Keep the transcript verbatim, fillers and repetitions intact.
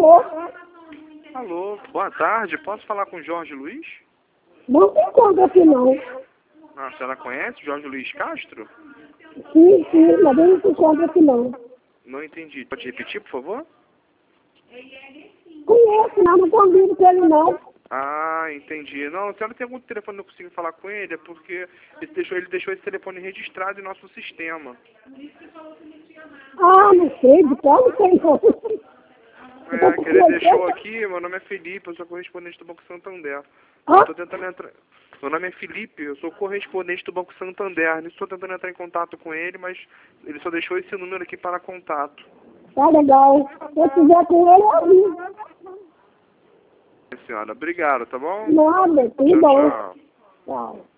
Alô? Alô, boa tarde. Posso falar com o Jorge Luiz? Não se encontra aqui não. Ah, a senhora conhece o Jorge Luiz Castro? Sim, sim, mas ele não se encontra aqui não. Não entendi. Pode repetir, por favor? Conheço, mas não convido com ele não. Ah, entendi. Não, a senhora tem algum telefone que eu consigo falar com ele? É porque ele deixou, ele deixou esse telefone registrado em nosso sistema. Ah, não sei, de qual não sei não. É, que ele deixou aqui, meu nome é Felipe, eu sou correspondente do Banco Santander. Ah? Eu tô tentando entrar... Meu nome é Felipe, eu sou correspondente do Banco Santander. Estou tentando entrar em contato com ele, mas ele só deixou esse número aqui para contato. Tá legal. Se eu estiver com ele, eu aviso. Senhora, obrigado, tá bom? Nada, tudo Tchau, bom. tchau. Tchau.